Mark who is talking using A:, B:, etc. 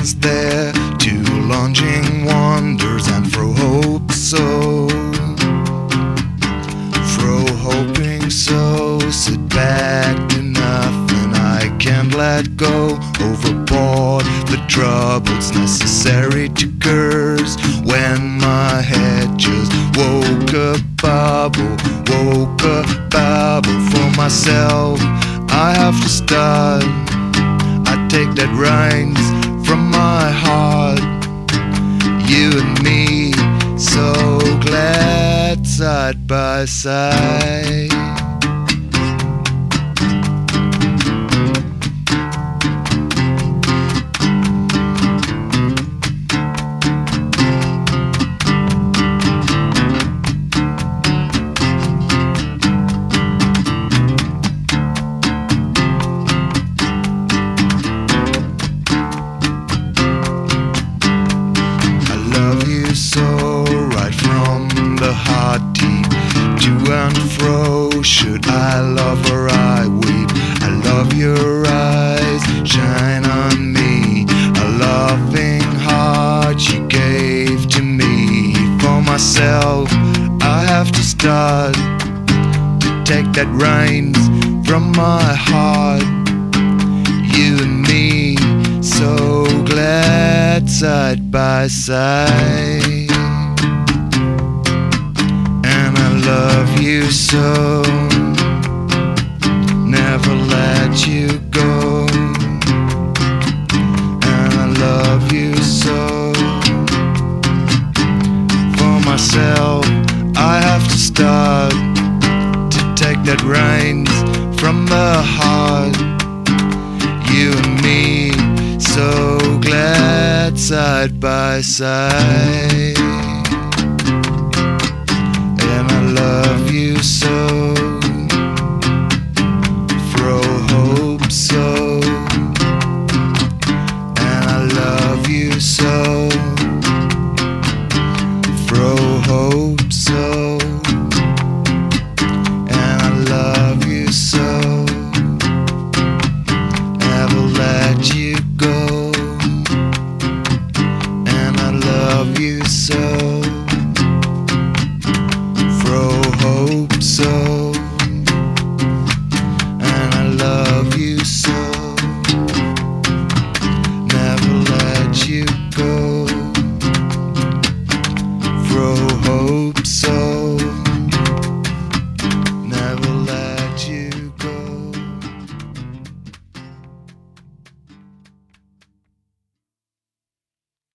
A: stands there, two lunging wonders, and throw hope so, throw hoping so. Sit back, do nothing, I can't let go. Overboard the trouble's necessary to curse. When my head just woke a bubble for myself, I have to start. I take that reins from my heart. You and me, so glad side by side. So right from the heart deep, to and fro, should I love or I weep? I love your eyes, shine on me, a loving heart you gave to me. For myself, I have to start to take that reins from my heart. You and me, so glad side by side. And I love you so, never let you go. And I love you so. For myself, I have to start to take that reins from the heart. You and me, so glad side by side. And I love you so, throw hope so. And I love you so.